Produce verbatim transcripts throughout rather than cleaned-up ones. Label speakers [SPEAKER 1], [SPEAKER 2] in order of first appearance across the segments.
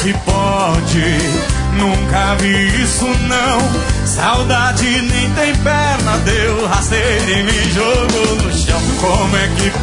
[SPEAKER 1] que pode? Nunca vi isso não. Saudade nem tem perna, deu rasteiro e me jogou no chão. Como é que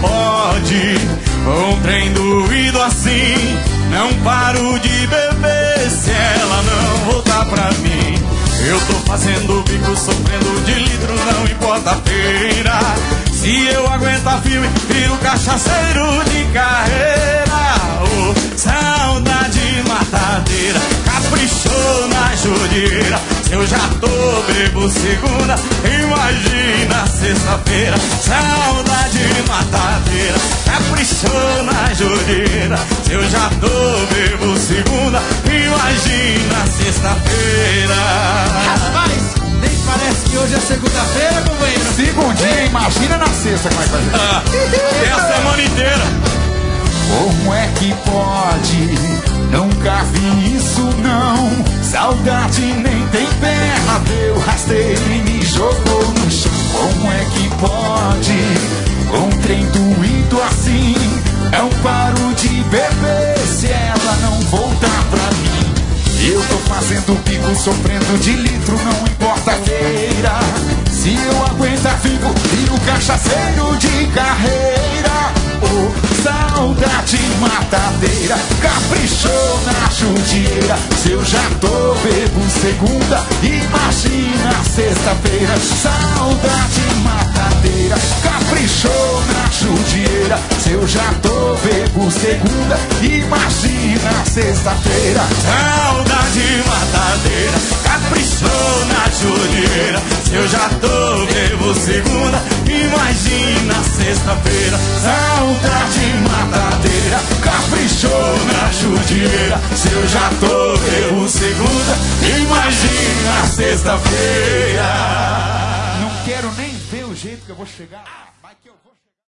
[SPEAKER 1] pode um trem doído assim? Não paro de beber se ela não voltar pra mim. Eu tô fazendo bico, sofrendo de litro, não importa a feira. Se eu aguentar firme, viro cachaceiro de carreira. Oh, saudade matadeira, caprichou na judiadeira. Se eu já tô bebo segunda, imagina sexta-feira. Saudade matadeira, caprichou na judiadeira. Se eu já tô bebo segunda, imagina sexta-feira.
[SPEAKER 2] Rapaz, nem parece que hoje é segunda-feira, companheiro.
[SPEAKER 3] Segundinha, imagina na sexta como é que vai ser.
[SPEAKER 1] Ah, é a semana inteira.
[SPEAKER 3] Como é que pode? Nunca vi isso não. Saudade nem tem perna, deu rasteiro e me jogou no chão. Como é que pode? Um trem doído assim, não paro de beber se ela não voltar pra mim. Eu tô fazendo bico, sofrendo de litro, não importa a feira. Se eu aguentar vivo, viro cachaceiro de carreira. Oh, saudade matadeira, caprichou na judiadeira. Se eu já tô bebo segunda, imagina sexta-feira. Saudade matadeira, caprichou na judiadeira. Se eu já tô bebo segunda, imagina sexta-feira.
[SPEAKER 1] Saudade matadeira, caprichou na judiadeira. Se eu já tô bebo segunda, imagina sexta-feira. Saudade matadeira, caprichou na judiadeira. Se eu já tô bebo segunda, imagina sexta-feira.
[SPEAKER 3] Não quero nem ver o jeito que eu vou chegar lá, mas que eu vou.